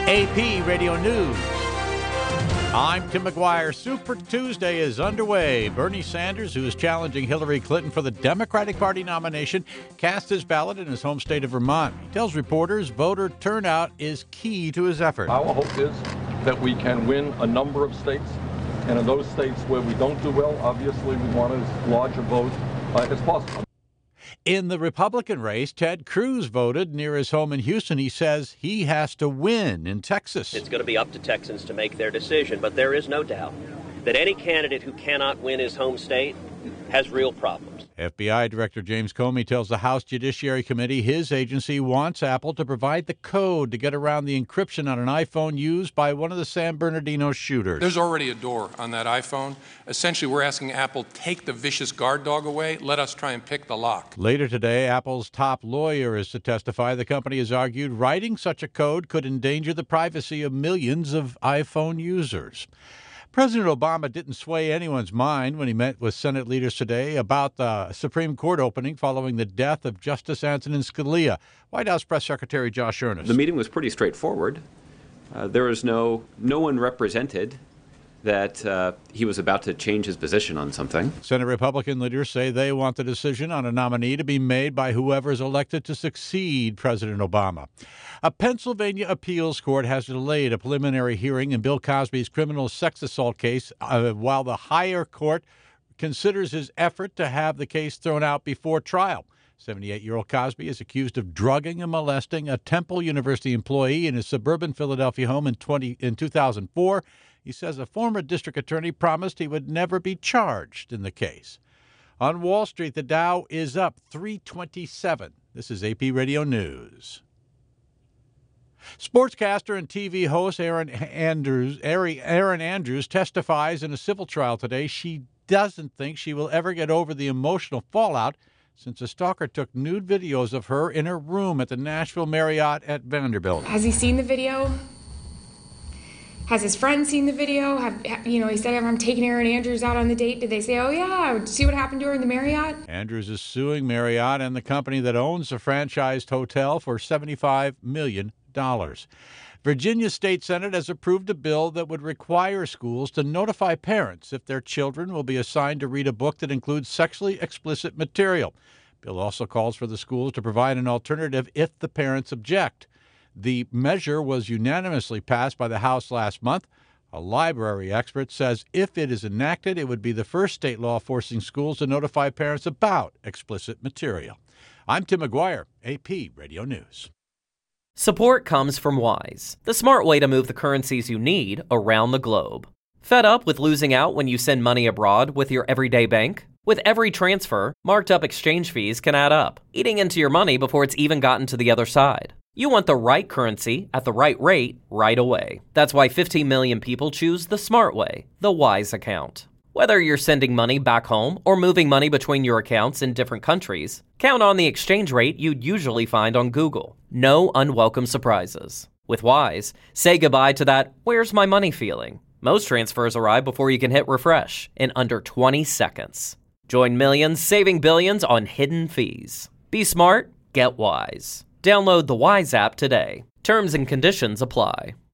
AP Radio News. I'm Tim McGuire. Super Tuesday is underway. Bernie Sanders, who is challenging Hillary Clinton for the Democratic Party nomination, cast his ballot in his home state of Vermont. He tells reporters voter turnout is key to his effort. Our hope is that we can win a number of states, and in those states where we don't do well, obviously we want as large a vote as possible. In the Republican race, Ted Cruz voted near his home in Houston. He says he has to win in Texas. It's going to be up to Texans to make their decision, but there is no doubt that any candidate who cannot win his home state has real problems. FBI Director James Comey tells the House Judiciary Committee his agency wants Apple to provide the code to get around the encryption on an iPhone used by one of the San Bernardino shooters. There's already a door on that iPhone. Essentially, we're asking Apple, take the vicious guard dog away. Let us try and pick the lock. Later today, Apple's top lawyer is to testify. The company has argued writing such a code could endanger the privacy of millions of iPhone users. President Obama didn't sway anyone's mind when he met with Senate leaders today about the Supreme Court opening following the death of Justice Antonin Scalia. White House Press Secretary Josh Earnest. The meeting was pretty straightforward. There was no one represented that he was about to change his position on something. Senate Republican leaders say they want the decision on a nominee to be made by whoever is elected to succeed President Obama. A Pennsylvania appeals court has delayed a preliminary hearing in Bill Cosby's criminal sex assault case while the higher court considers his effort to have the case thrown out before trial. 78-year-old Cosby is accused of drugging and molesting a Temple University employee in his suburban Philadelphia home in 2004. He says a former district attorney promised he would never be charged in the case. On Wall Street, the Dow is up 327. This is AP Radio News. Sportscaster and TV host Erin Andrews testifies in a civil trial today. She doesn't think she will ever get over the emotional fallout since a stalker took nude videos of her in her room at the Nashville Marriott at Vanderbilt. Has he seen the video? Has his friend seen the video? He said, I'm taking Erin Andrews out on the date. Did they say, oh, yeah, see what happened to her in the Marriott? Andrews is suing Marriott and the company that owns the franchised hotel for $75 million. Virginia State Senate has approved a bill that would require schools to notify parents if their children will be assigned to read a book that includes sexually explicit material. Bill also calls for the schools to provide an alternative if the parents object. The measure was unanimously passed by the House last month. A library expert says if it is enacted, it would be the first state law forcing schools to notify parents about explicit material. I'm Tim McGuire, AP Radio News. Support comes from Wise, the smart way to move the currencies you need around the globe. Fed up with losing out when you send money abroad with your everyday bank? With every transfer, marked up exchange fees can add up, eating into your money before it's even gotten to the other side. You want the right currency at the right rate right away. That's why 15 million people choose the smart way, the Wise account. Whether you're sending money back home or moving money between your accounts in different countries, count on the exchange rate you'd usually find on Google. No unwelcome surprises. With Wise, say goodbye to that "where's my money" feeling. Most transfers arrive before you can hit refresh in under 20 seconds. Join millions saving billions on hidden fees. Be smart, get Wise. Download the Wise app today. Terms and conditions apply.